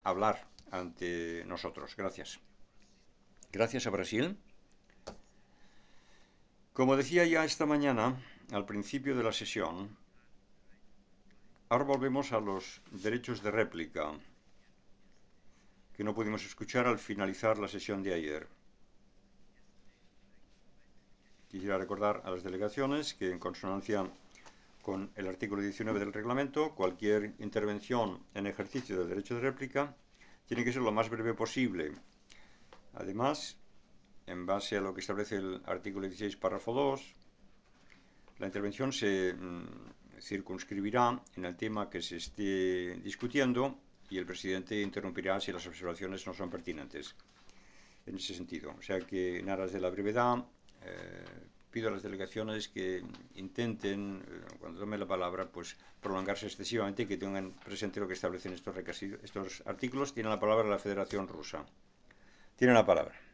hablar ante nosotros. Gracias. Gracias a Brasil. Como decía ya esta mañana, al principio de la sesión, ahora volvemos a los derechos de réplica que no pudimos escuchar al finalizar la sesión de ayer. Quisiera recordar a las delegaciones que, en consonancia con el artículo 19 del reglamento, cualquier intervención en ejercicio del derecho de réplica tiene que ser lo más breve posible. Además, en base a lo que establece el artículo 16, párrafo 2, la intervención se circunscribirá en el tema que se esté discutiendo y el presidente interrumpirá si las observaciones no son pertinentes. En ese sentido, o sea que en aras de la brevedad, pido a las delegaciones que intenten, cuando tome la palabra, pues prolongarse excesivamente y que tengan presente lo que establecen estos artículos. Tiene la palabra la Federación Rusa. Tiene la palabra.